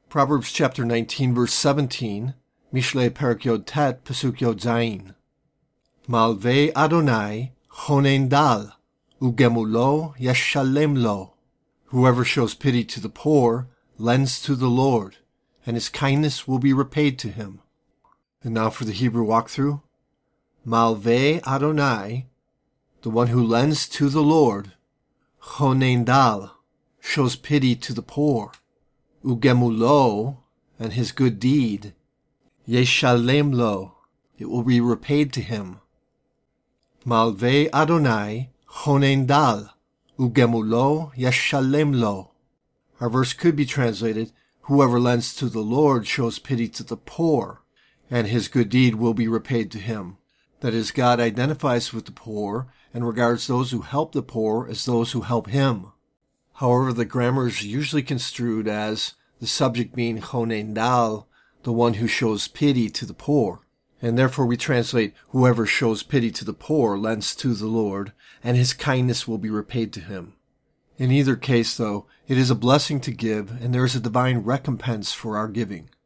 Proverbs chapter 19, verse 17, Mishle Perek Yod Tet, Pasuk Yod Zayin. Malvei Adonai chonen dal, ugemulo yeshalem lo. Whoever shows pity to the poor lends to the Lord, and his kindness will be repaid to him. And now for the Hebrew walkthrough. Malvei Adonai, the one who lends to the Lord, chonen dal, shows pity to the poor. Ugemulo, and his good deed, yeshalem lo, it will be repaid to him. Malvei Adonai chonen dal, ugemulo yeshalem lo. Our verse could be translated, whoever lends to the Lord shows pity to the poor, and his good deed will be repaid to him. That is, God identifies with the poor and regards those who help the poor as those who help him. However, the grammar is usually construed as the subject being chonen dal, the one who shows pity to the poor. And therefore we translate, whoever shows pity to the poor lends to the Lord, and his kindness will be repaid to him. In either case, though, it is a blessing to give, and there is a divine recompense for our giving.